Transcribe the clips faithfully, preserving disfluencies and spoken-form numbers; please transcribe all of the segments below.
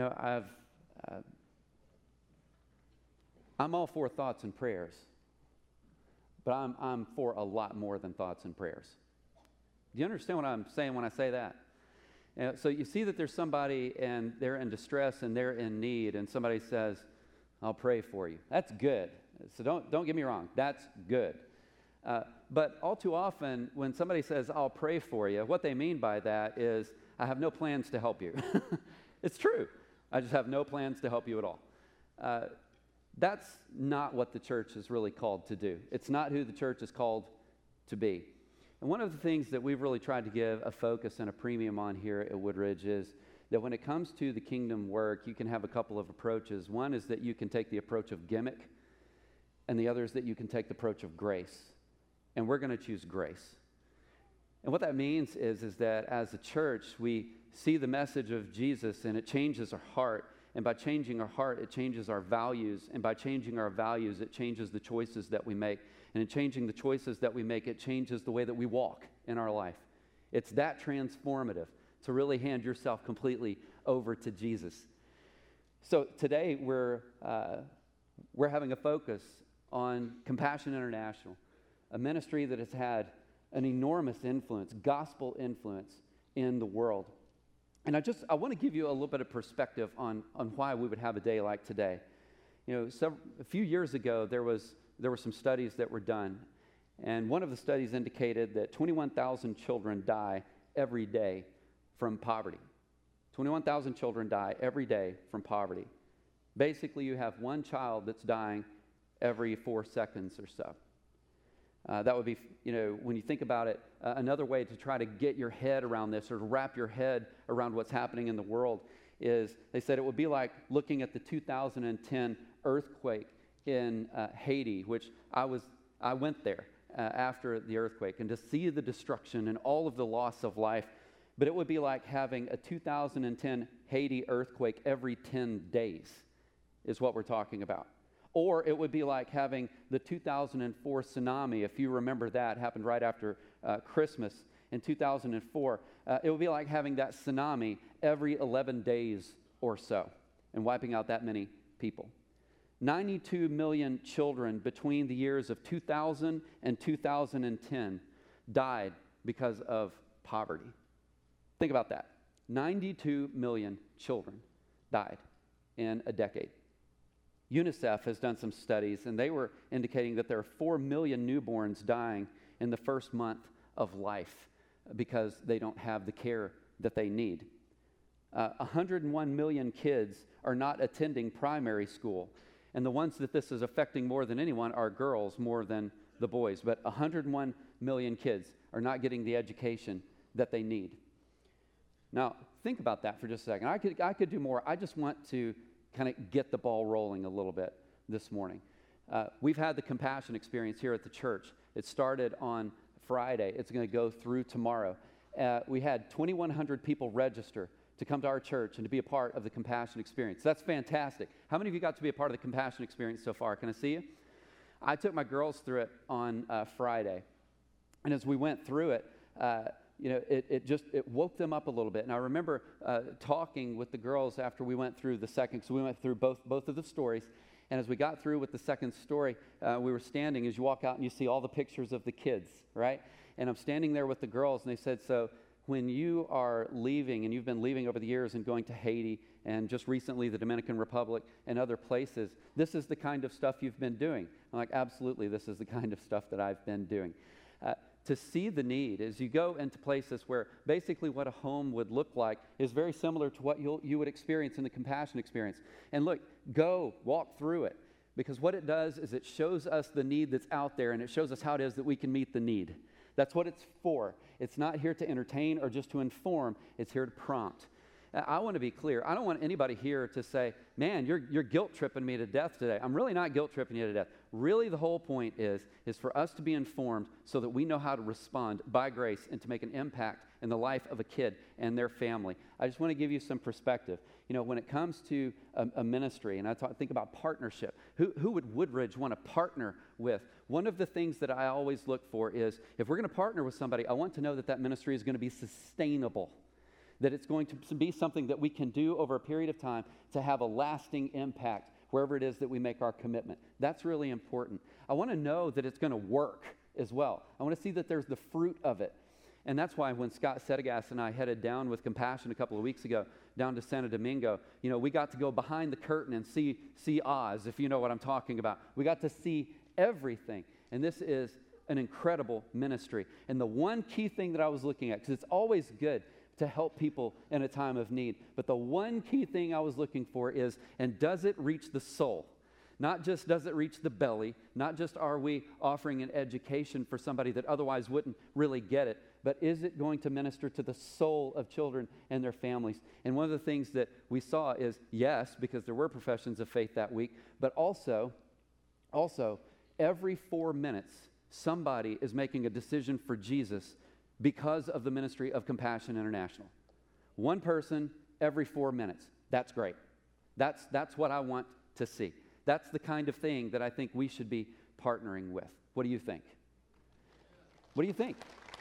know, I've, uh, I'm all for thoughts and prayers, but I'm, I'm for a lot more than thoughts and prayers. Do you understand what I'm saying when I say that? You know, so you see that there's somebody and they're in distress and they're in need, and somebody says, I'll pray for you. That's good. So don't, don't get me wrong. That's good. Uh, but all too often, when somebody says, I'll pray for you, what they mean by that is, I have no plans to help you. It's true. I just have no plans to help you at all. Uh, that's not what the church is really called to do. It's not who the church is called to be. And one of the things that we've really tried to give a focus and a premium on here at Woodridge is that when it comes to the kingdom work, you can have a couple of approaches. One is that you can take the approach of gimmick, and the other is that you can take the approach of grace. And we're going to choose grace. And what that means is, is that as a church, we see the message of Jesus and it changes our heart. And by changing our heart, it changes our values. And by changing our values, it changes the choices that we make. And in changing the choices that we make, it changes the way that we walk in our life. It's that transformative to really hand yourself completely over to Jesus. So today we're, uh, we're having a focus on Compassion International, a ministry that has had an enormous influence, gospel influence in the world. And I just, I want to give you a little bit of perspective on, on why we would have a day like today. You know, several, a few years ago, there was there were some studies that were done. And one of the studies indicated that twenty-one thousand children die every day from poverty. twenty-one thousand children die every day from poverty. Basically, you have one child that's dying every four seconds or so. Uh, that would be, you know, when you think about it, uh, another way to try to get your head around this or to wrap your head around what's happening in the world is, they said it would be like looking at the two thousand ten earthquake in uh, Haiti, which I was, I went there uh, after the earthquake, and to see the destruction and all of the loss of life. But it would be like having a two thousand ten Haiti earthquake every ten days is what we're talking about. Or it would be like having the two thousand four tsunami, if you remember that, happened right after uh, Christmas in two thousand four. Uh, it would be like having that tsunami every eleven days or so and wiping out that many people. ninety-two million children between the years of two thousand and two thousand ten died because of poverty. Think about that. ninety-two million children died in a decade. UNICEF has done some studies, and they were indicating that there are four million newborns dying in the first month of life because they don't have the care that they need. Uh, one hundred one million kids are not attending primary school, and the ones that this is affecting more than anyone are girls more than the boys. But one hundred one million kids are not getting the education that they need. Now, think about that for just a second. I could, I could do more. I just want to kind of get the ball rolling a little bit this morning. Uh, we've had the compassion experience here at the church. It started on Friday. It's going to go through tomorrow. Uh, we had twenty-one hundred people register to come to our church and to be a part of the compassion experience. That's fantastic. How many of you got to be a part of the compassion experience so far? Can I see you? I took my girls through it on uh, Friday. And as we went through it, uh, you know, it, it just, it woke them up a little bit. And I remember uh, talking with the girls after we went through the second, so we went through both, both of the stories. And as we got through with the second story, uh, we were standing, as you walk out and you see all the pictures of the kids, right? And I'm standing there with the girls, and they said, so when you are leaving, and you've been leaving over the years and going to Haiti, and just recently the Dominican Republic and other places, this is the kind of stuff you've been doing. I'm like, absolutely, this is the kind of stuff that I've been doing. Uh, to see the need as you go into places where basically what a home would look like is very similar to what you'll, you would experience in the compassion experience. And look, go, walk through it, because what it does is it shows us the need that's out there, and it shows us how it is that we can meet the need. That's what it's for. It's not here to entertain or just to inform. It's here to prompt. I want to be clear. I don't want anybody here to say, man, you're, you're guilt tripping me to death today. I'm really not guilt tripping you to death. Really, the whole point is, is for us to be informed so that we know how to respond by grace and to make an impact in the life of a kid and their family. I just want to give you some perspective. You know, when it comes to a, a ministry, and I talk, think about partnership, who, who would Woodridge want to partner with? One of the things that I always look for is, if we're going to partner with somebody, I want to know that that ministry is going to be sustainable. that it's going to be something that we can do over a period of time to have a lasting impact wherever it is that we make our commitment. That's really important. I want to know that it's going to work as well. I want to see that there's the fruit of it. And that's why when Scott Sedegas and I headed down with Compassion a couple of weeks ago, down to Santo Domingo, you know, we got to go behind the curtain and see, see Oz, if you know what I'm talking about. We got to see everything. And this is an incredible ministry. And the one key thing that I was looking at, because it's always good to help people in a time of need, but the one key thing I was looking for is, and does it reach the soul? Not just does it reach the belly, not just are we offering an education for somebody that otherwise wouldn't really get it, but is it going to minister to the soul of children and their families? And one of the things that we saw is, yes, because there were professions of faith that week, but also, also every four minutes, somebody is making a decision for Jesus because of the ministry of Compassion International. One person every four minutes. That's great. That's, that's what I want to see. That's the kind of thing that I think we should be partnering with. What do you think? What do you think?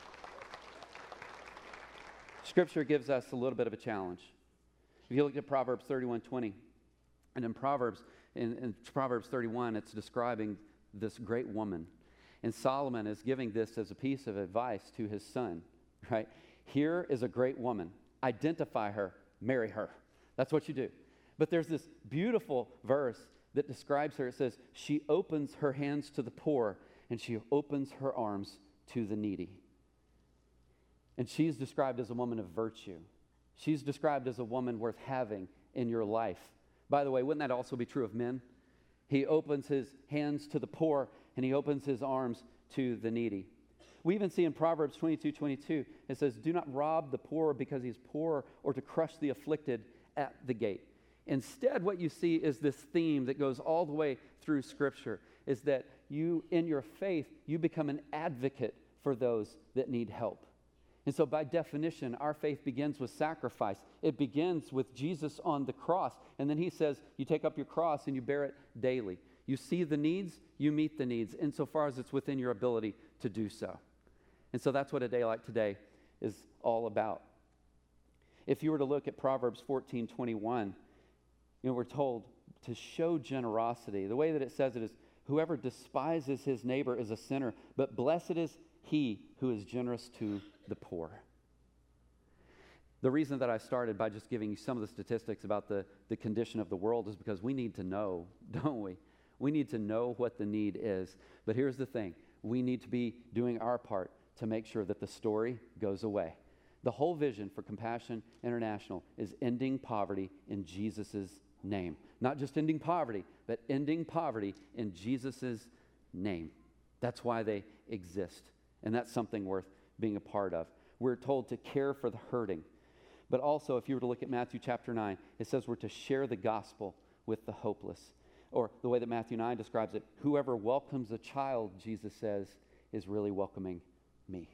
Scripture gives us a little bit of a challenge. If you look at Proverbs thirty-one twenty, and in Proverbs, in, in Proverbs thirty-one, it's describing this great woman. And Solomon is giving this as a piece of advice to his son, right? Here is a great woman. Identify her, marry her. That's what you do. But there's this beautiful verse that describes her. It says, she opens her hands to the poor, and she opens her arms to the needy. And she's described as a woman of virtue. She's described as a woman worth having in your life. By the way, wouldn't that also be true of men? He opens his hands to the poor, and he opens his arms to the needy. We even see in Proverbs twenty-two twenty-two, it says, do not rob the poor because he's poor, or to crush the afflicted at the gate. Instead, what you see is this theme that goes all the way through Scripture, is that you, in your faith, you become an advocate for those that need help. And so by definition, our faith begins with sacrifice. It begins with Jesus on the cross. And then he says, you take up your cross and you bear it daily. You see the needs, you meet the needs, insofar as it's within your ability to do so. And so that's what a day like today is all about. If you were to look at Proverbs fourteen twenty-one, you know, we're told to show generosity. The way that it says it is, whoever despises his neighbor is a sinner, but blessed is he who is generous to the poor. The reason that I started by just giving you some of the statistics about the, the condition of the world is because we need to know, don't we? We need to know what the need is. But here's the thing. We need to be doing our part to make sure that the story goes away. The whole vision for Compassion International is ending poverty in Jesus' name. Not just ending poverty, but ending poverty in Jesus' name. That's why they exist. And that's something worth being a part of. We're told to care for the hurting. But also, if you were to look at Matthew chapter nine, it says we're to share the gospel with the hopeless. Or the way that Matthew nine describes it, whoever welcomes a child, Jesus says, is really welcoming me.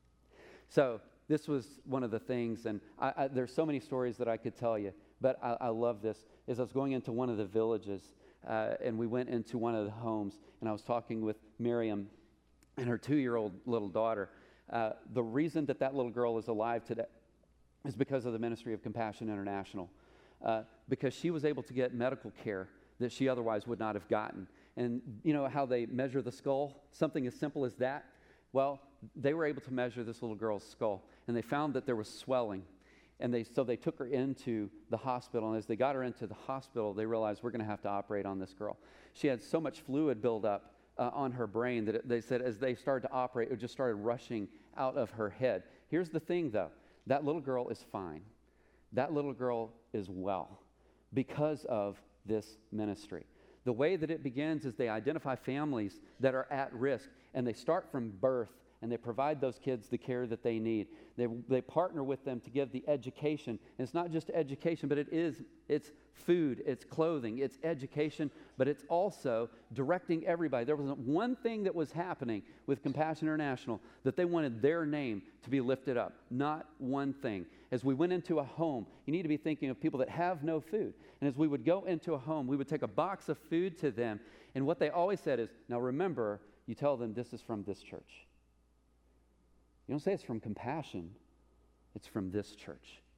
So this was one of the things, and I, I, there's so many stories that I could tell you, but I, I love this, is I was going into one of the villages, uh, and we went into one of the homes, and I was talking with Miriam and her two-year-old little daughter. Uh, the reason that that little girl is alive today is because of the ministry of Compassion International, uh, because she was able to get medical care that she otherwise would not have gotten. And you know how they measure the skull? Something as simple as that? Well, they were able to measure this little girl's skull, and they found that there was swelling. And they so they took her into the hospital, and as they got her into the hospital, they realized we're going to have to operate on this girl. She had so much fluid buildup uh, on her brain that it, they said as they started to operate, it just started rushing out of her head. Here's the thing, though. That little girl is fine. That little girl is well because of this ministry. The way that it begins is they identify families that are at risk, and they start from birth, and they provide those kids the care that they need. They, they partner with them to give the education. And it's not just education, but it is, it's food, it's clothing, it's education, but it's also directing everybody. There wasn't one thing that was happening with Compassion International that they wanted their name to be lifted up. Not one thing. As we went into a home, you need to be thinking of people that have no food. And as we would go into a home, we would take a box of food to them. And what they always said is, now remember, you tell them this is from this church. You don't say it's from Compassion. It's from this church.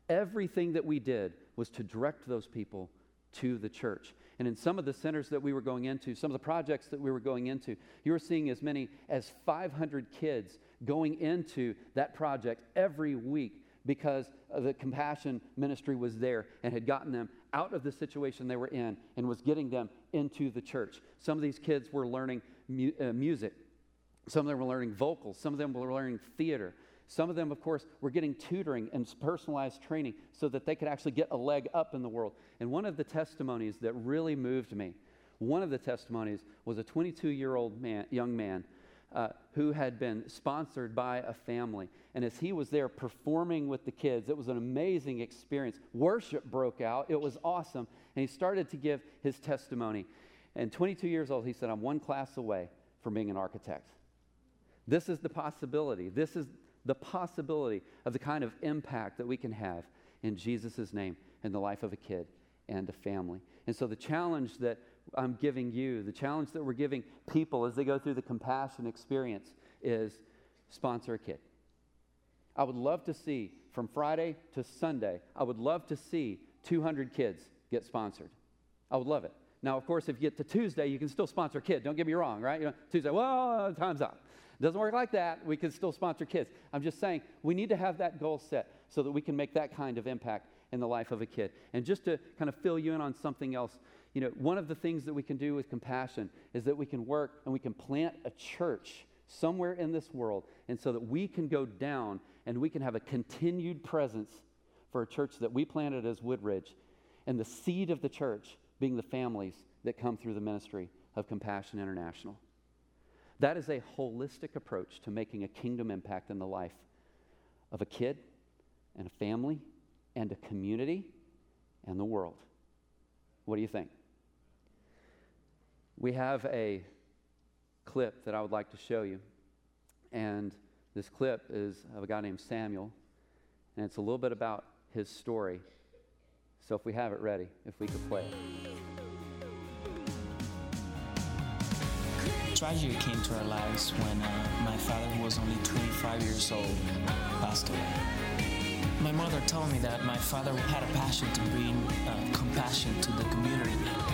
everything that we did was to direct those people to the church. And in some of the centers that we were going into, some of the projects that we were going into, you were seeing as many as five hundred kids going into that project every week because the compassion ministry was there and had gotten them out of the situation they were in and was getting them into the church. Some of these kids were learning mu- uh, music. Some of them were learning vocals. Some of them were learning theater. Some of them, of course, were getting tutoring and personalized training so that they could actually get a leg up in the world. And one of the testimonies that really moved me, one of the testimonies was a twenty-two-year-old man, young man uh, who had been sponsored by a family. And as he was there performing with the kids, it was an amazing experience. Worship broke out. It was awesome. And he started to give his testimony. And twenty-two years old, he said, I'm one class away from being an architect. This is the possibility. This is the possibility of the kind of impact that we can have in Jesus' name in the life of a kid and a family. And so the challenge that I'm giving you, the challenge that we're giving people as they go through the compassion experience is sponsor a kid. I would love to see, from Friday to Sunday, I would love to see two hundred kids get sponsored. I would love it. Now, of course, if you get to Tuesday, you can still sponsor a kid. Don't get me wrong, right? You know, Tuesday, well, time's up. Doesn't work like that. We can still sponsor kids. I'm just saying we need to have that goal set so that we can make that kind of impact in the life of a kid. And just to kind of fill you in on something else, you know, one of the things that we can do with compassion is that we can work and we can plant a church somewhere in this world, and so that we can go down and we can have a continued presence for a church that we planted as Woodridge, and the seed of the church being the families that come through the ministry of Compassion International. That is a holistic approach to making a kingdom impact in the life of a kid and a family and a community and the world. What do you think? We have a clip that I would like to show you. And this clip is of a guy named Samuel. And it's a little bit about his story. So if we have it ready, if we could play it. Tragedy came to our lives when uh, my father, who was only twenty-five years old, passed away. My mother told me that my father had a passion to bring uh, compassion to the community.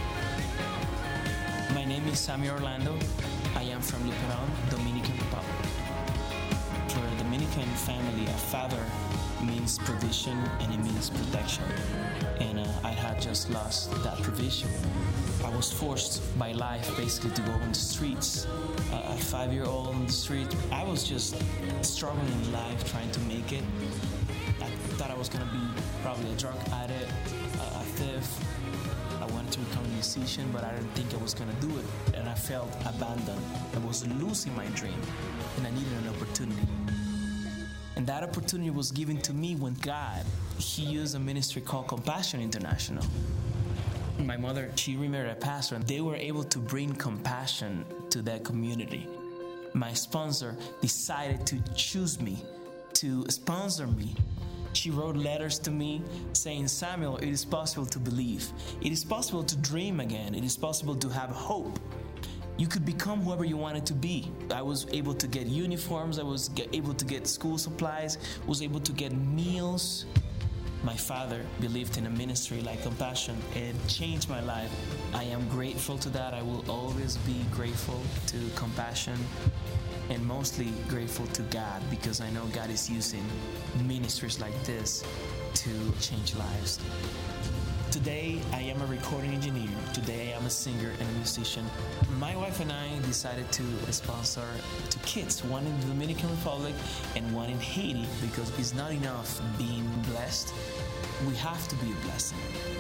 My name is Sammy Orlando. I am from Luperón, Dominican Republic. For a Dominican family, a father means provision and it means protection. And uh, I had just lost that provision. I was forced by life basically to go on the streets. Uh, a five-year-old on the street, I was just struggling in life, trying to make it. I thought I was going to be probably a drug addict, a, a thief. I wanted to become a musician, but I didn't think I was going to do it. And I felt abandoned. I was losing my dream, and I needed an opportunity. And that opportunity was given to me when God, He used a ministry called Compassion International. My mother, she remarried a pastor, and they were able to bring compassion to that community. My sponsor decided to choose me, to sponsor me. She wrote letters to me saying, Samuel, it is possible to believe. It is possible to dream again. It is possible to have hope. You could become whoever you wanted to be. I was able to get uniforms. I was get, able to get school supplies. Was able to get meals. My father believed in a ministry like Compassion. It changed my life. I am grateful to that. I will always be grateful to Compassion, and mostly grateful to God, because I know God is using ministries like this to change lives. Today, I am a recording engineer. Today, I am a singer and a musician. My wife and I decided to sponsor two kids, one in the Dominican Republic and one in Haiti, because it's not enough being blessed. We have to be a blessing.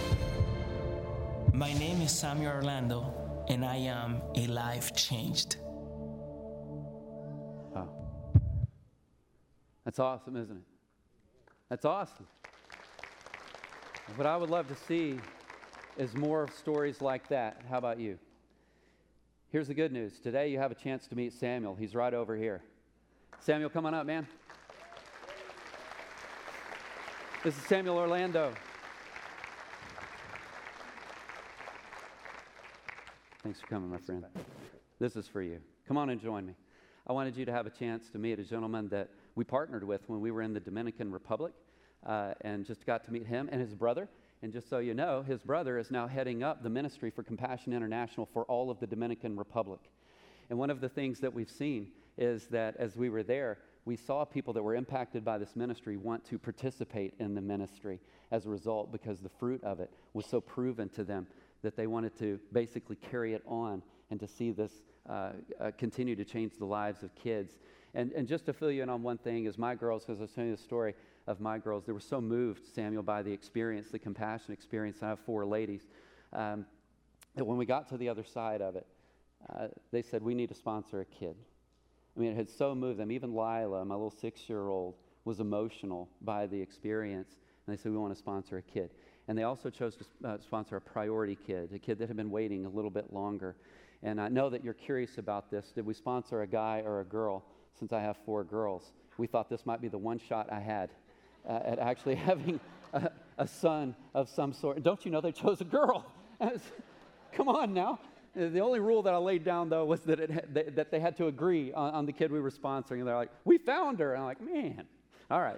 My name is Samuel Orlando, and I am a life changed. Oh. That's awesome, isn't it? That's awesome. What I would love to see is more stories like that. How about you? Here's the good news. Today you have a chance to meet Samuel. He's right over here. Samuel, come on up, man. This is Samuel Orlando. Thanks for coming, my friend. This is for you. Come on and join me. I wanted you to have a chance to meet a gentleman that we partnered with when we were in the Dominican Republic. uh, and just got to meet him and his brother. And just so you know, his brother is now heading up the ministry for Compassion International for all of the Dominican Republic. And one of the things that we've seen is that as we were there, we saw people that were impacted by this ministry want to participate in the ministry as a result, because the fruit of it was so proven to them that they wanted to basically carry it on and to see this uh, uh, continue to change the lives of kids. And, and just to fill you in on one thing is my girls, because I was telling you the story of my girls, they were so moved, Samuel, by the experience, the compassion experience. I have four ladies, um, that when we got to the other side of it, uh, they said, we need to sponsor a kid. I mean, it had so moved them. Even Lila, my little six-year-old, was emotional by the experience. And they said, we want to sponsor a kid. And they also chose to uh, sponsor a priority kid, a kid that had been waiting a little bit longer. And I know that you're curious about this. Did we sponsor a guy or a girl? Since I have four girls, we thought this might be the one shot I had uh, at actually having a, a son of some sort. Don't you know they chose a girl? Come on now. The only rule that I laid down, though, was that, it had, that they had to agree on, on the kid we were sponsoring. And they're like, we found her. And I'm like, man, all right.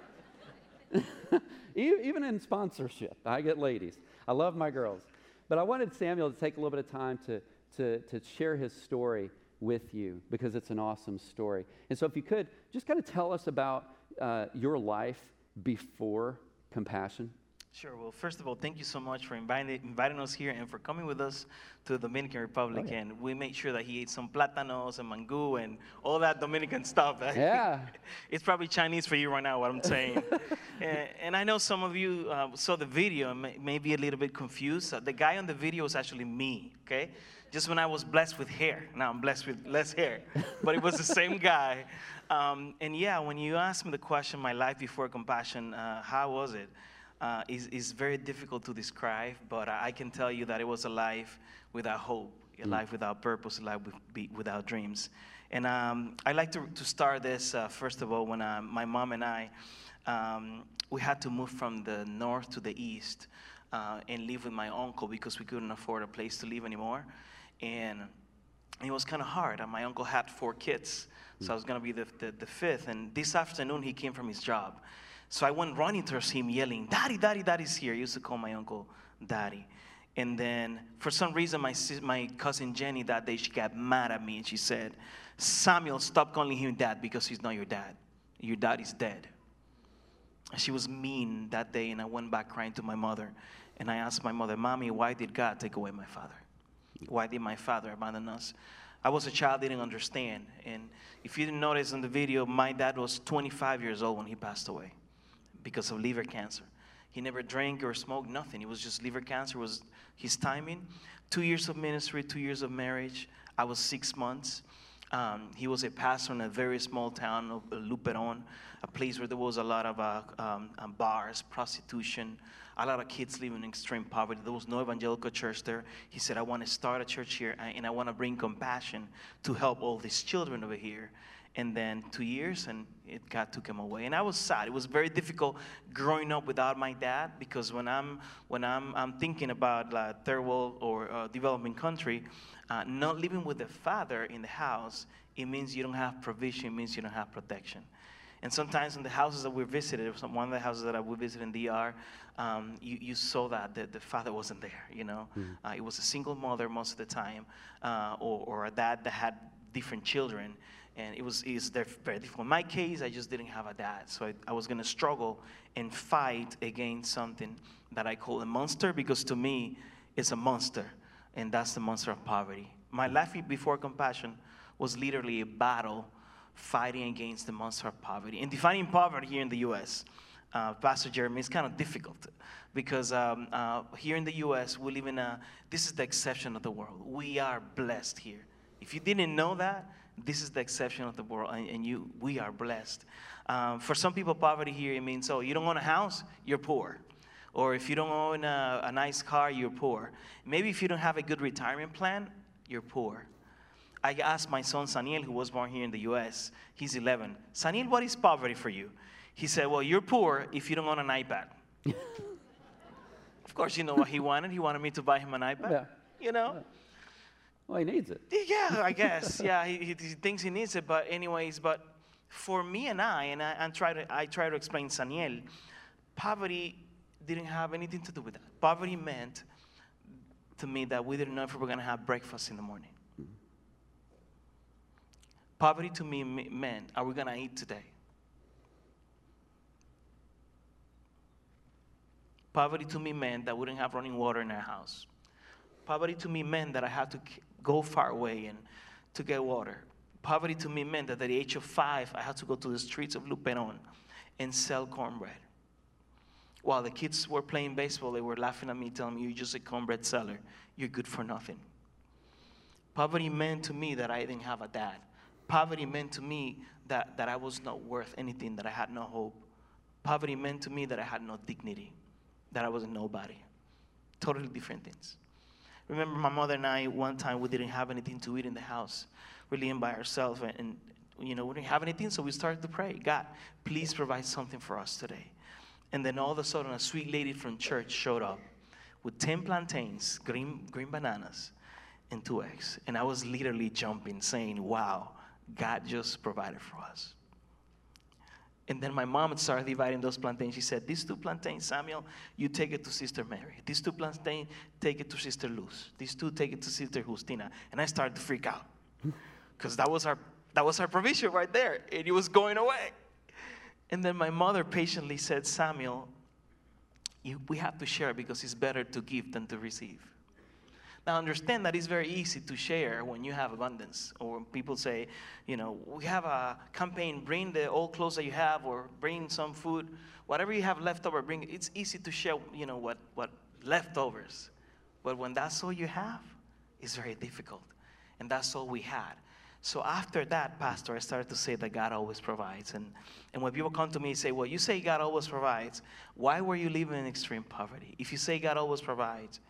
Even in sponsorship, I get ladies. I love my girls. But I wanted Samuel to take a little bit of time to, to, to share his story with you, because it's an awesome story. And so if you could, just kind of tell us about uh, your life before Compassion. Sure. Well, first of all, thank you so much for inviting, inviting us here and for coming with us to the Dominican Republic. Oh, yeah. And we made sure that he ate some plátanos and mango and all that Dominican stuff. Yeah. It's probably Chinese for you right now, what I'm saying. and, and I know some of you uh, saw the video and may, may be a little bit confused. Uh, the guy on the video was actually me, okay? Just when I was blessed with hair. Now I'm blessed with less hair. But it was the same guy. Um, and yeah, when you asked me the question, my life before Compassion, uh, how was it? Uh, is, is very difficult to describe, but I can tell you that it was a life without hope, a mm. life without purpose, a life with, without dreams. And um, I like to, to start this, uh, first of all, when uh, my mom and I, um, we had to move from the north to the east uh, and live with my uncle because we couldn't afford a place to live anymore. And it was kind of hard. My uncle had four kids, so I was going to be the, the, the fifth. And this afternoon, he came from his job. So I went running towards him yelling, Daddy, Daddy, Daddy's here. I used to call my uncle Daddy. And then for some reason, my my cousin Jenny that day, she got mad at me and she said, Samuel, stop calling him Dad because he's not your dad. Your dad is dead. And she was mean that day, and I went back crying to my mother. And I asked my mother, Mommy, why did God take away my father? Why did my father abandon us? I was a child, didn't understand. And if you didn't notice in the video, my dad was twenty-five years old when he passed away because of liver cancer. He never drank or smoked, nothing. It was just liver cancer was his timing. Two years of ministry, two years of marriage. I was six months. Um, he was a pastor in a very small town of Luperon, a place where there was a lot of uh, um, um, bars, prostitution, a lot of kids living in extreme poverty. There was no evangelical church there. He said, I want to start a church here, and I want to bring compassion to help all these children over here. And then two years, and it, God took him away. And I was sad. It was very difficult growing up without my dad, because when I'm when I'm, I'm thinking about uh, third world or uh, developing country, uh, not living with a father in the house, it means you don't have provision. It means you don't have protection. And sometimes in the houses that we visited, one of the houses that we visited in D R, um, you, you saw that the, the father wasn't there, you know. Mm-hmm. Uh, it was a single mother most of the time, uh, or, or a dad that had different children. And it was, it was very difficult. In my case, I just didn't have a dad. So I, I was going to struggle and fight against something that I call a monster, because to me, it's a monster. And that's the monster of poverty. My life before Compassion was literally a battle fighting against the monster of poverty. And defining poverty here in the U S, uh, Pastor Jeremy, is kind of difficult. Because um, uh, here in the U S, we live in a, this is the exception of the world. We are blessed here. If you didn't know that, this is the exception of the world, and, and you, we are blessed. Um, for some people, poverty here, it means, oh, you don't own a house, you're poor. Or if you don't own a, a nice car, you're poor. Maybe if you don't have a good retirement plan, you're poor. I asked my son, Saniel, who was born here in the U S, he's eleven. Saniel, what is poverty for you? He said, well, you're poor if you don't own an iPad. Of course, you know what he wanted. He wanted me to buy him an iPad, yeah. you know. Yeah. Well, he needs it. Yeah, I guess. Yeah, he, he thinks he needs it. But anyways, but for me and I, and I, and try to, I try to explain Saniel, poverty didn't have anything to do with that. Poverty meant to me that we didn't know if we were going to have breakfast in the morning. Mm-hmm. Poverty to me meant, are we going to eat today? Poverty to me meant that we didn't have running water in our house. Poverty to me meant that I had to go far away and to get water. Poverty to me meant that at the age of five, I had to go to the streets of Luperón and sell cornbread. While the kids were playing baseball, they were laughing at me, telling me, you're just a cornbread seller. You're good for nothing. Poverty meant to me that I didn't have a dad. Poverty meant to me that, that I was not worth anything, that I had no hope. Poverty meant to me that I had no dignity, that I was a nobody. Totally different things. Remember my mother and I, one time we didn't have anything to eat in the house. We were living by ourselves, and, and you know, we didn't have anything, so we started to pray. God, please provide something for us today. And then all of a sudden, a sweet lady from church showed up with ten plantains, green, green bananas, and two eggs. And I was literally jumping, saying, wow, God just provided for us. And then my mom started dividing those plantains. She said, these two plantains, Samuel, you take it to Sister Mary. These two plantains, take it to Sister Luz. These two, take it to Sister Justina. And I started to freak out because that was our that was our provision right there. And it was going away. And then my mother patiently said, Samuel, you, we have to share because it's better to give than to receive. Now, understand that it's very easy to share when you have abundance. Or when people say, you know, we have a campaign, bring the old clothes that you have or bring some food. Whatever you have left over, bring it. It's easy to share, you know, what, what leftovers. But when that's all you have, it's very difficult. And that's all we had. So after that, Pastor, I started to say that God always provides. And, and when people come to me and say, well, you say God always provides, why were you living in extreme poverty? If you say God always provides,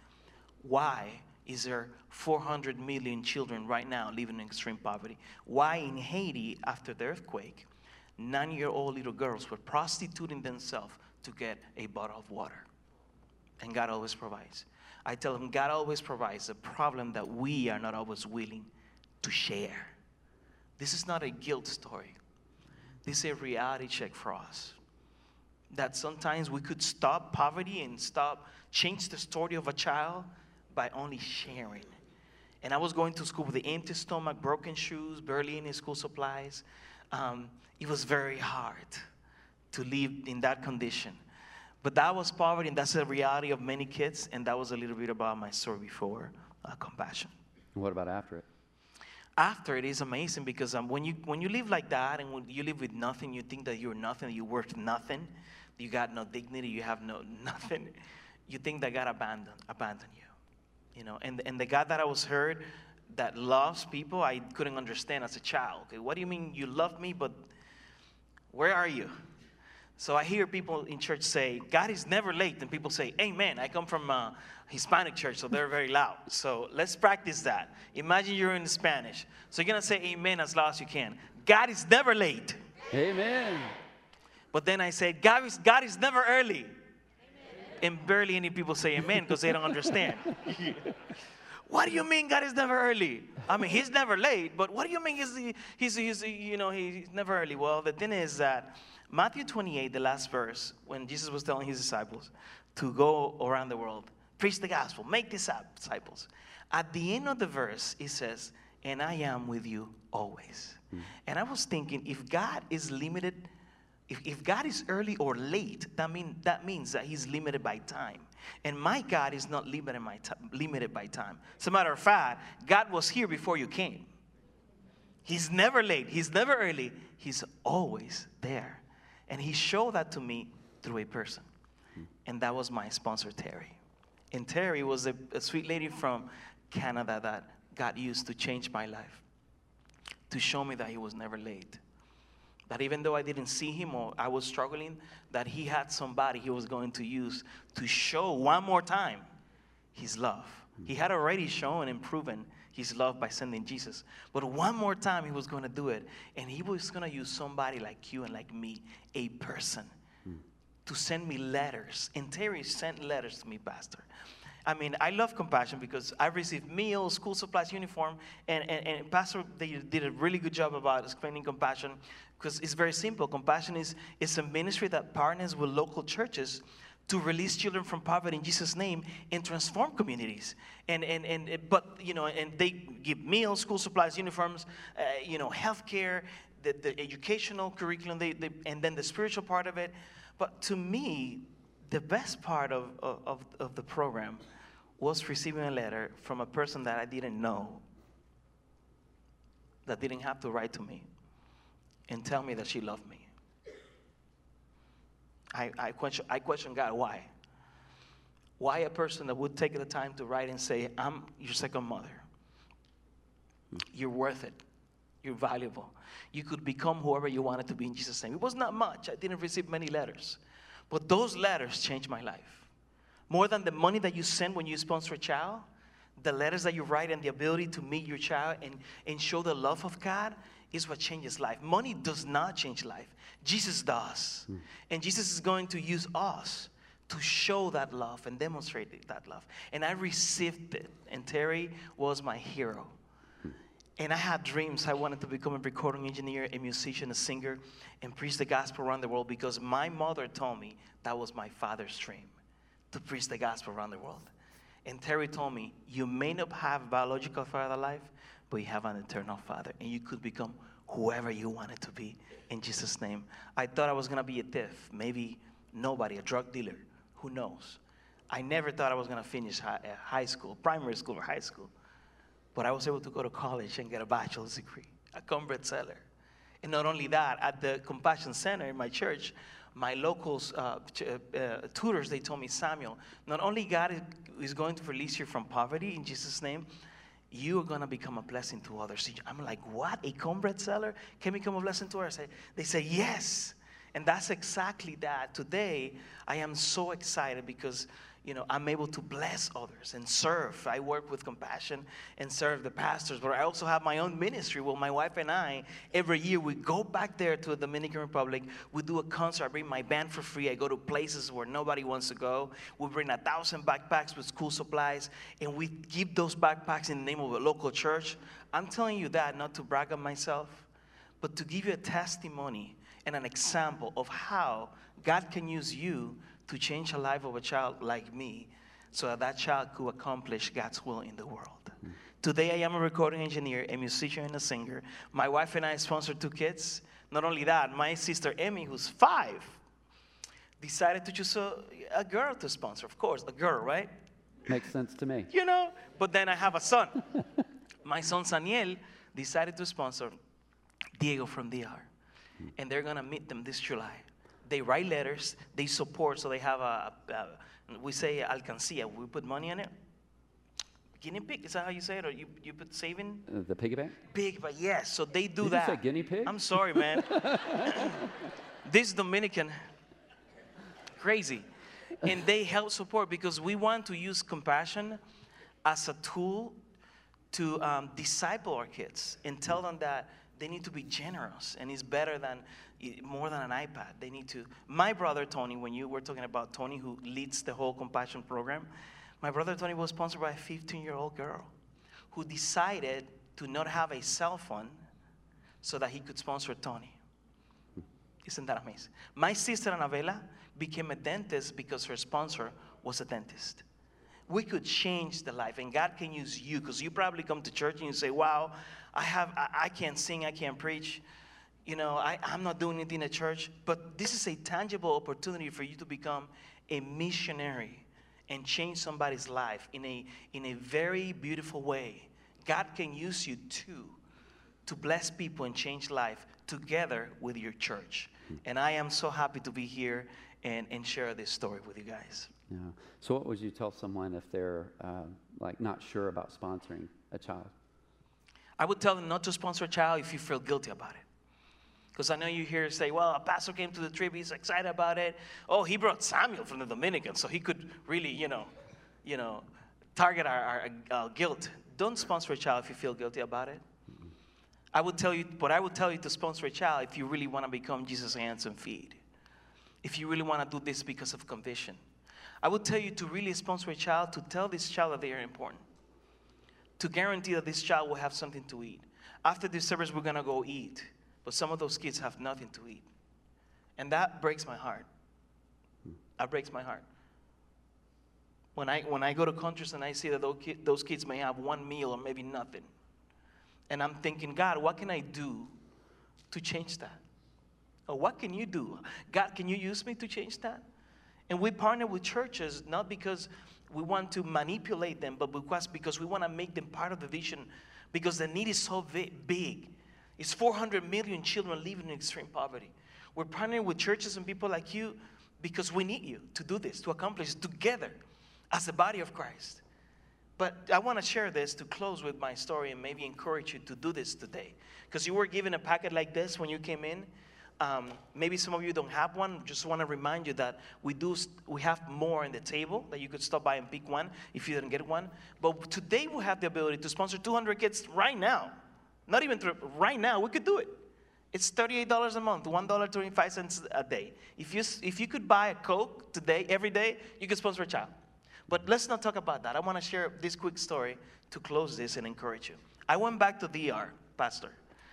why is there four hundred million children right now living in extreme poverty? Why in Haiti, after the earthquake, nine-year-old little girls were prostituting themselves to get a bottle of water? And God always provides. I tell them God always provides. The problem that we are not always willing to share. This is not a guilt story. This is a reality check for us. That sometimes we could stop poverty and stop, change the story of a child by only sharing. And I was going to school with an empty stomach, broken shoes, barely any school supplies. Um, it was very hard to live in that condition. But that was poverty, and that's the reality of many kids. And that was a little bit about my story before uh, compassion. What about after it? After it is amazing because um, when you when you live like that and when you live with nothing, you think that you're nothing, you're worth nothing, you got no dignity, you have no nothing. You think that God abandoned abandoned you, you know. And and the God that I was heard, that loves people, I couldn't understand as a child. Okay, what do you mean you love me, but where are you? So I hear people in church say, God is never late. And people say, amen. I come from a Hispanic church, so they're very loud. So let's practice that. Imagine you're in Spanish. So you're going to say amen as loud as you can. God is never late. Amen. But then I said, God is, God is never early. Amen. And barely any people say amen because they don't understand. What do you mean God is never early? I mean, he's never late, but what do you mean he's, he's, he's you know, he's never early? Well, the thing is that Matthew twenty-eight, the last verse, when Jesus was telling his disciples to go around the world, preach the gospel, make disciples. At the end of the verse, it says, and I am with you always. Mm. And I was thinking, if God is limited, if, if God is early or late, that, mean, that means that he's limited by time. And my God is not limited by, t- limited by time. As a matter of fact, God was here before you came. He's never late. He's never early. He's always there. And he showed that to me through a person. And that was my sponsor, Terry. And Terry was a, a sweet lady from Canada that God used to change my life, to show me that he was never late. That even though I didn't see him or I was struggling, that he had somebody he was going to use to show one more time his love. He had already shown and proven his love by sending Jesus. But one more time he was going to do it. And he was going to use somebody like you and like me, a person, mm. to send me letters. And Terry sent letters to me, Pastor. I mean, I love Compassion because I received meals, school supplies, uniform, and, and, and Pastor, they did a really good job about explaining Compassion because it's very simple. Compassion is, is a ministry that partners with local churches to release children from poverty in Jesus' name and transform communities. And, and, and but, you know, and they give meals, school supplies, uniforms, uh, you know, healthcare, the, the educational curriculum, they, they, and then the spiritual part of it. But to me, the best part of, of, of the program was receiving a letter from a person that I didn't know, that didn't have to write to me and tell me that she loved me. I, I, question, I question God, why? Why a person that would take the time to write and say, I'm your second mother. You're worth it. You're valuable. You could become whoever you wanted to be in Jesus' name. It was not much. I didn't receive many letters. But those letters changed my life. More than the money that you send when you sponsor a child, the letters that you write and the ability to meet your child and, and show the love of God is what changes life. Money does not change life. Jesus does. Mm. And Jesus is going to use us to show that love and demonstrate that love. And I received it. And Terry was my hero. Mm. And I had dreams. I wanted to become a recording engineer, a musician, a singer, and preach the gospel around the world because my mother told me that was my father's dream, to preach the gospel around the world. And Terry told me, you may not have a biological father life, but you have an eternal Father, and you could become whoever you wanted to be in Jesus' name. I thought I was going to be a thief, maybe nobody, a drug dealer, who knows. I never thought I was going to finish high, uh, high school, primary school or high school, but I was able to go to college and get a bachelor's degree, a cornbread seller. And not only that, at the Compassion Center in my church, my local uh, ch- uh, tutors, they told me, Samuel, not only God is, is going to release you from poverty in Jesus' name, you are going to become a blessing to others. I'm like, what? A cornbread seller can become a blessing to others? They say, yes. And that's exactly that. Today, I am so excited because, you know, I'm able to bless others and serve. I work with Compassion and serve the pastors, but I also have my own ministry. Well, my wife and I, every year, we go back there to the Dominican Republic. We do a concert. I bring my band for free. I go to places where nobody wants to go. We bring a thousand backpacks with school supplies, and we give those backpacks in the name of a local church. I'm telling you that not to brag on myself, but to give you a testimony and an example of how God can use you to change the life of a child like me so that that child could accomplish God's will in the world. Mm. Today, I am a recording engineer, a musician, and a singer. My wife and I sponsored two kids. Not only that, my sister, Emmy, who's five, decided to choose a, a girl to sponsor. Of course, a girl, right? Makes sense to me. You know, but then I have a son. My son, Saniel, decided to sponsor Diego from D R. Mm. And they're going to meet them this July. They write letters, they support, so they have a, a we say alcancía, we put money on it. Guinea pig, is that how you say it? Or you, you put saving? Uh, the piggy bank? Pig, but yes, so they do Did that. You say guinea pig? I'm sorry, man. This Dominican, crazy. And they help support because we want to use Compassion as a tool to um, disciple our kids and tell them that they need to be generous, and it's better than, more than an iPad. They need to. My brother, Tony, when you were talking about Tony, who leads the whole Compassion program, my brother, Tony, was sponsored by a fifteen-year-old girl who decided to not have a cell phone so that he could sponsor Tony. Isn't that amazing? My sister, Anabela, became a dentist because her sponsor was a dentist. We could change the life, and God can use you, because you probably come to church and you say, wow, I have, I, I can't sing, I can't preach, you know, I, I'm not doing anything at church, but this is a tangible opportunity for you to become a missionary and change somebody's life in a, in a very beautiful way. God can use you too to bless people and change life together with your church. And I am so happy to be here and, and share this story with you guys. Yeah. So what would you tell someone if they're uh, like not sure about sponsoring a child? I would tell them not to sponsor a child if you feel guilty about it. Because I know you hear say, well, a pastor came to the trip, he's excited about it. Oh, he brought Samuel from the Dominican, so he could really, you know, you know, target our, our uh, guilt. Don't sponsor a child if you feel guilty about it. Mm-hmm. I would tell you, but I would tell you to sponsor a child if you really want to become Jesus' hands and feet. If you really want to do this because of conviction. I would tell you to really sponsor a child, to tell this child that they are important, to guarantee that this child will have something to eat. After this service, we're going to go eat, but some of those kids have nothing to eat. And that breaks my heart. That breaks my heart. When I, when I go to countries and I see that those kids, those kids may have one meal or maybe nothing, and I'm thinking, God, what can I do to change that? Or what can you do? God, can you use me to change that? And we partner with churches not because we want to manipulate them, but because, because we want to make them part of the vision, because the need is so big. It's four hundred million children living in extreme poverty. We're partnering with churches and people like you because we need you to do this, to accomplish it together as the body of Christ. But I want to share this to close with my story and maybe encourage you to do this today. Because you were given a packet like this when you came in. Um, maybe some of you don't have one. Just want to remind you that we do. We have more on the table that you could stop by and pick one if you didn't get one. But today we have the ability to sponsor two hundred kids right now. Not even through, right now. We could do it. It's thirty-eight dollars a month, one dollar and twenty-five cents a day. If you if you could buy a Coke today, every day, you could sponsor a child. But let's not talk about that. I want to share this quick story to close this and encourage you. I went back to D R, Pastor.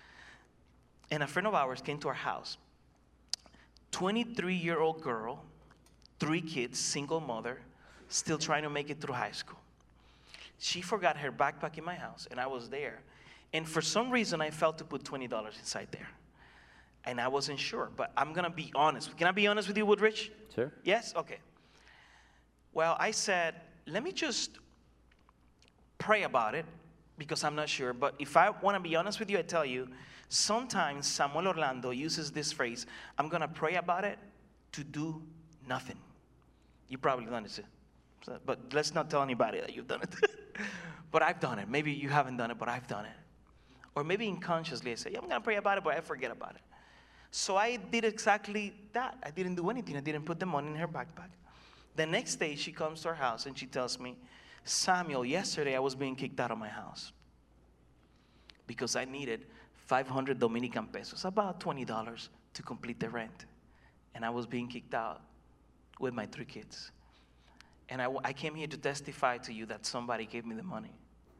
And a friend of ours came to our house. twenty-three-year-old girl, three kids, single mother, still trying to make it through high school. She forgot her backpack in my house, and I was there. And for some reason, I felt to put twenty dollars inside there. And I wasn't sure, but I'm going to be honest. Can I be honest with you, Woodridge? Sure. Yes? Okay. Well, I said, let me just pray about it, because I'm not sure. But if I want to be honest with you, I tell you, sometimes Samuel Orlando uses this phrase, I'm going to pray about it to do nothing. You probably done it too. So, but let's not tell anybody that you've done it. But I've done it. Maybe you haven't done it, but I've done it. Or maybe unconsciously I say, yeah, I'm going to pray about it, but I forget about it. So I did exactly that. I didn't do anything. I didn't put the money in her backpack. The next day she comes to our house and she tells me, Samuel, yesterday I was being kicked out of my house because I needed five hundred Dominican pesos, about twenty dollars, to complete the rent. And I was being kicked out with my three kids. And I, I came here to testify to you that somebody gave me the money.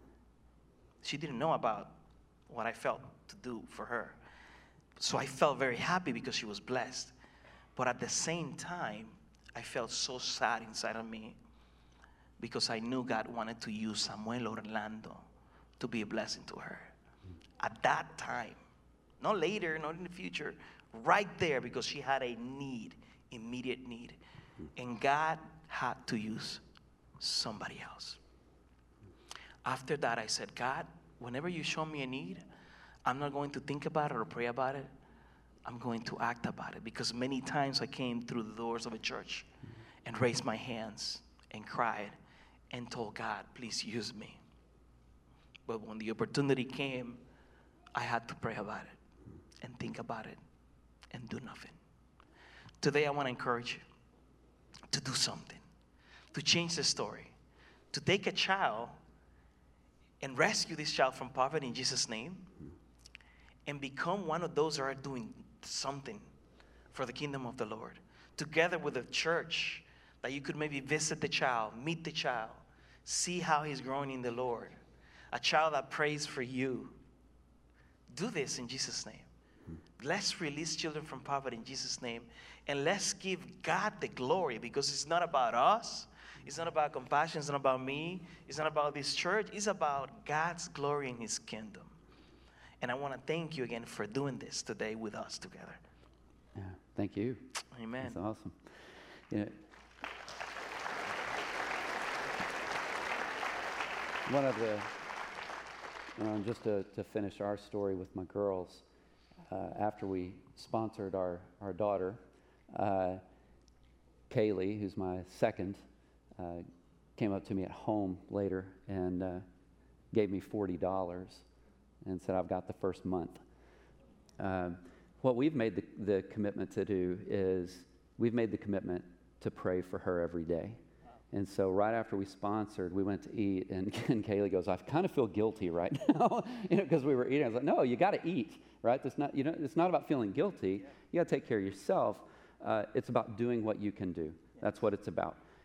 She didn't know about what I felt to do for her. So I felt very happy because she was blessed. But at the same time, I felt so sad inside of me because I knew God wanted to use Samuel Orlando to be a blessing to her. At that time, not later, not in the future, right there, because she had a need, immediate need. And God had to use somebody else. After that, I said, God, whenever you show me a need, I'm not going to think about it or pray about it. I'm going to act about it, because many times I came through the doors of a church and raised my hands and cried and told God, please use me. But when the opportunity came, I had to pray about it and think about it and do nothing. Today I want to encourage you to do something, to change the story, to take a child and rescue this child from poverty in Jesus' name and become one of those that are doing something for the kingdom of the Lord. Together with a church that you could maybe visit the child, meet the child, see how he's growing in the Lord. A child that prays for you. Do this in Jesus' name. Let's release children from poverty in Jesus' name. And let's give God the glory, because it's not about us. It's not about compassion. It's not about me. It's not about this church. It's about God's glory in his kingdom. And I want to thank you again for doing this today with us together. Yeah, thank you. Amen. That's awesome. You know, one of the, um, just to, to finish our story with my girls, uh, after we sponsored our, our daughter, uh, Kaylee, who's my second, uh, came up to me at home later and uh, gave me forty dollars and said, I've got the first month. Um, what we've made the, the commitment to do is we've made the commitment to pray for her every day. And so right after we sponsored, we went to eat, and, and Kaylee goes, I kind of feel guilty right now, you know, because we were eating. I was like, no, you got to eat, right? It's not, you know, it's not about feeling guilty. You got to take care of yourself. Uh, it's about doing what you can do. That's what it's about.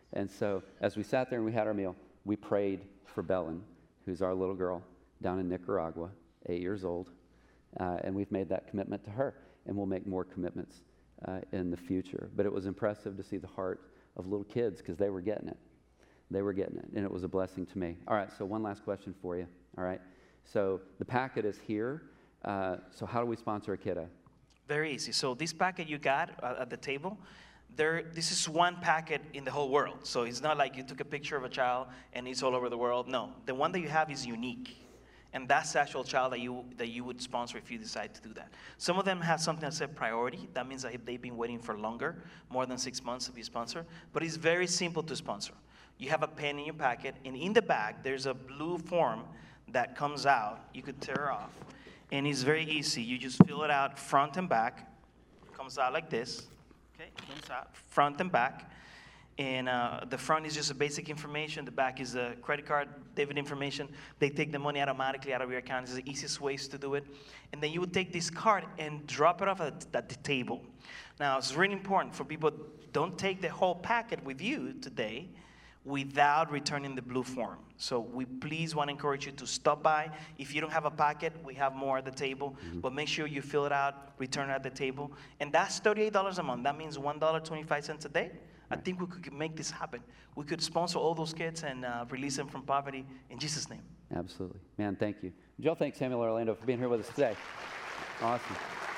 And so as we sat there and we had our meal, we prayed for Belen, who's our little girl down in Nicaragua, eight years old. Uh, and we've made that commitment to her. And we'll make more commitments uh, in the future. But it was impressive to see the heart of little kids because they were getting it. They were getting it. And it was a blessing to me. All right, so one last question for you. All right. So the packet is here. Uh, so how do we sponsor a kiddo? Very easy. So this packet you got uh, at the table, there, this is one packet in the whole world. So it's not like you took a picture of a child and it's all over the world. No, the one that you have is unique. And that's the actual child that you that you would sponsor if you decide to do that. Some of them have something that said priority. That means that if they've been waiting for longer, more than six months to be sponsored. But it's very simple to sponsor. You have a pen in your packet, and in the back, there's a blue form that comes out. You could tear off. And it's very easy. You just fill it out front and back. It comes out like this. Okay, it comes out front and back. And uh, the front is just the basic information. The back is the credit card, debit information. They take the money automatically out of your account. It's the easiest ways to do it. And then you would take this card and drop it off at, at the table. Now, it's really important for people, don't take the whole packet with you today without returning the blue form. So we please want to encourage you to stop by. If you don't have a packet, we have more at the table. Mm-hmm. But make sure you fill it out, return it at the table. And that's thirty-eight dollars a month. That means one dollar and twenty-five cents a day. I think we could make this happen. We could sponsor all those kids and uh, release them from poverty in Jesus' name. Absolutely. Man, thank you. Would y'all thank Samuel Orlando for being here with us today? Awesome.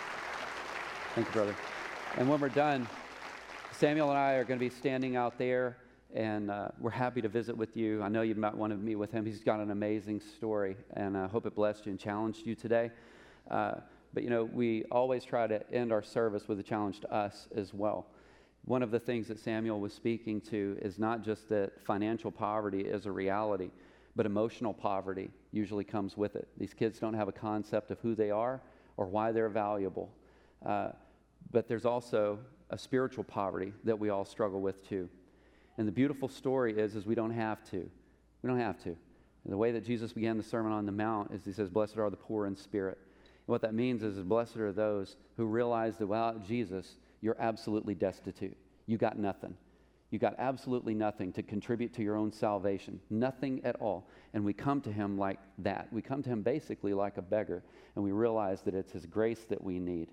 Thank you, brother. And when we're done, Samuel and I are going to be standing out there, and uh, we're happy to visit with you. I know you might want to meet with him. He's got an amazing story, and I hope it blessed you and challenged you today. Uh, but, you know, we always try to end our service with a challenge to us as well. One of the things that Samuel was speaking to is not just that financial poverty is a reality, but emotional poverty usually comes with it. These kids don't have a concept of who they are or why they're valuable. Uh, but there's also a spiritual poverty that we all struggle with too. And the beautiful story is, is we don't have to. We don't have to. And the way that Jesus began the Sermon on the Mount is he says, blessed are the poor in spirit. And what that means is, is blessed are those who realize that without Jesus, you're absolutely destitute. You got nothing. You got absolutely nothing to contribute to your own salvation. Nothing at all. And we come to him like that. We come to him basically like a beggar. And we realize that it's his grace that we need.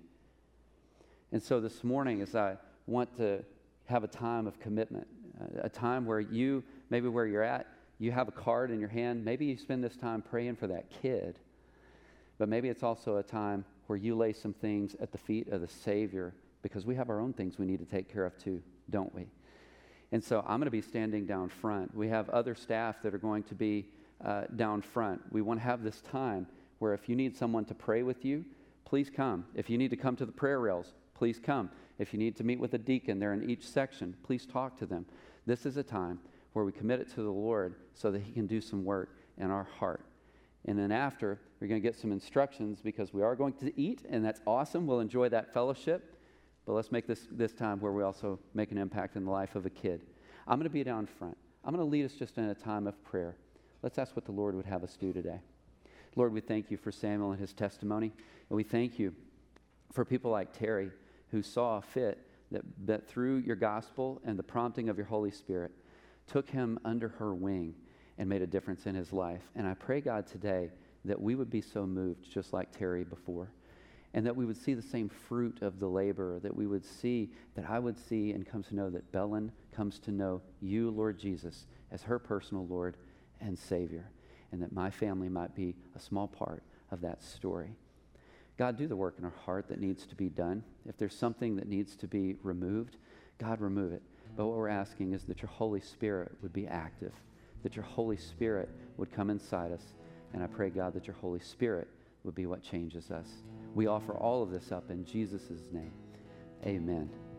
And so this morning, as I want to have a time of commitment, a time where you, maybe where you're at, you have a card in your hand. Maybe you spend this time praying for that kid. But maybe it's also a time where you lay some things at the feet of the Savior, because we have our own things we need to take care of too, don't we? And so I'm going to be standing down front. We have other staff that are going to be uh, down front. We want to have this time where if you need someone to pray with you, please come. If you need to come to the prayer rails, please come. If you need to meet with a deacon, they're in each section, please talk to them. This is a time where we commit it to the Lord so that he can do some work in our heart. And then after, we're going to get some instructions because we are going to eat, and that's awesome. We'll enjoy that fellowship. But let's make this, this time where we also make an impact in the life of a kid. I'm going to be down front. I'm going to lead us just in a time of prayer. Let's ask what the Lord would have us do today. Lord, we thank you for Samuel and his testimony. And we thank you for people like Terry who saw fit that, that through your gospel and the prompting of your Holy Spirit took him under her wing and made a difference in his life. And I pray, God, today that we would be so moved just like Terry before. And that we would see the same fruit of the labor, that we would see, that I would see and come to know that Belen comes to know you, Lord Jesus, as her personal Lord and Savior, and that my family might be a small part of that story. God, do the work in our heart that needs to be done. If there's something that needs to be removed, God, remove it. But what we're asking is that your Holy Spirit would be active, that your Holy Spirit would come inside us. And I pray, God, that your Holy Spirit would be what changes us. We offer all of this up in Jesus' name. Amen.